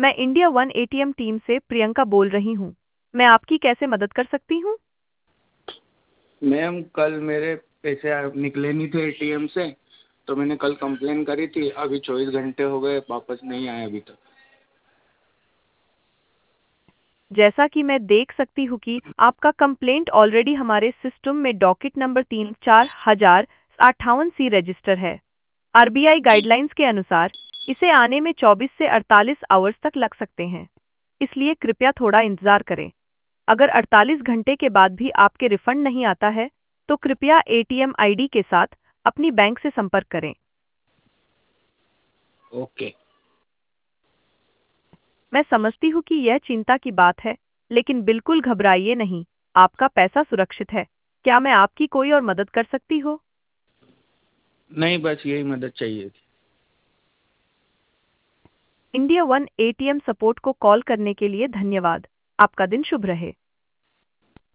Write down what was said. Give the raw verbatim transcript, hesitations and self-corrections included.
मैं India one ATM team से प्रियंका बोल रही हूँ। मैं आपकी कैसे मदद कर सकती हूँ? मैम कल मेरे पैसे आ- निकले नहीं थे एटीएम से, तो मैंने कल कंप्लेन करी थी। अभी चौबीस घंटे हो गए, वापस नहीं आए अभी तक। जैसा कि मैं देख सकती हूँ कि आपका कंप्लेंट ऑलरेडी हमारे सिस्टम में डॉकेट नंबर तीन चार हजार अट्ठावन सी रजिस्टर है। आरबीआई गाइडलाइंस के अनुसार इसे आने में चौबीस से अड़तालीस आवर्स तक लग सकते हैं, इसलिए कृपया थोड़ा इंतजार करें। अगर अड़तालीस घंटे के बाद भी आपके रिफंड नहीं आता है, तो कृपया एटीएम आईडी के साथ अपनी बैंक से संपर्क करें। ओके। मैं समझती हूँ कि यह चिंता की बात है, लेकिन बिल्कुल घबराइए नहीं, आपका पैसा सुरक्षित है। क्या मैं आपकी कोई और मदद कर सकती हूँ? नहीं, बस यही मदद चाहिए थी। इंडिया वन एटीएम सपोर्ट को कॉल करने के लिए धन्यवाद। आपका दिन शुभ रहे।